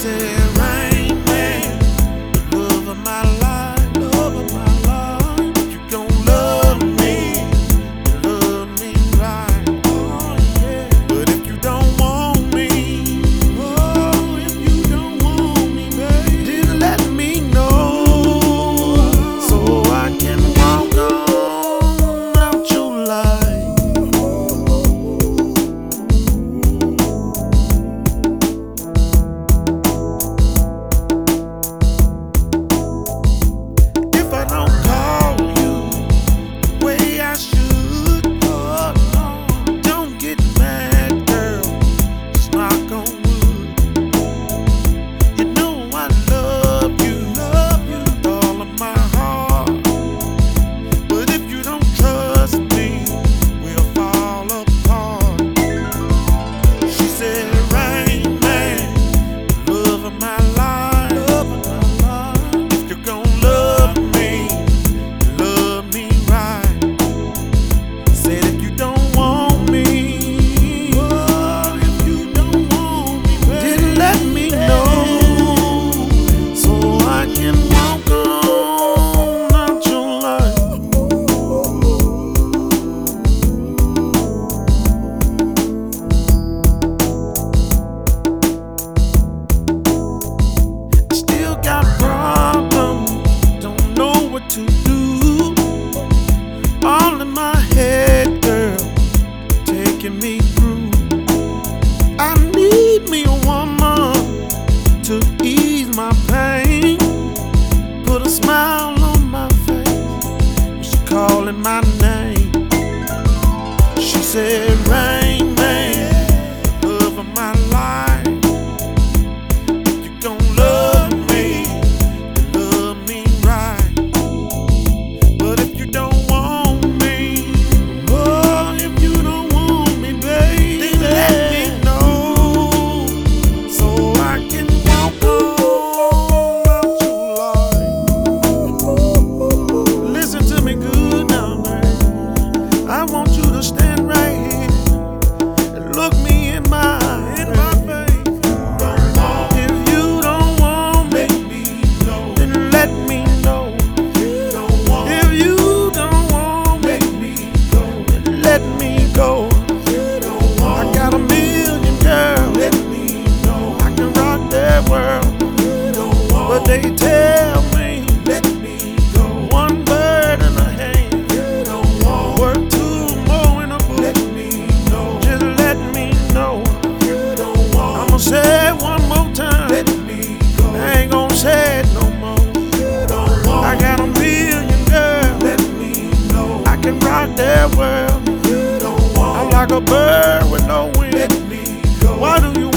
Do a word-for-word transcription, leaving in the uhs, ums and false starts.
said, Rain Man, the love of my life, love of my life. If you gon' love me, love me right. Oh yeah. But if you don't want me, oh, if you don't want me, baby, then let me know so I can walk on out your life. To do all in my head, girl, taking me through. I need me a woman to ease my pain, put a smile on my face. She calling my name. She said, Rain Man, love of my life. If you gon' love me, love me right. But they tell me, let me go. One bird in the hand, you don't want. Work two more in a book, let me know. Just let me know, you don't want. I'ma say it one more time, let me go. I ain't gon' say it no more, you don't want. I got a million girls, let me know. I can rock their world, you don't want. I'm like a bird with no wings, let me go. Why do you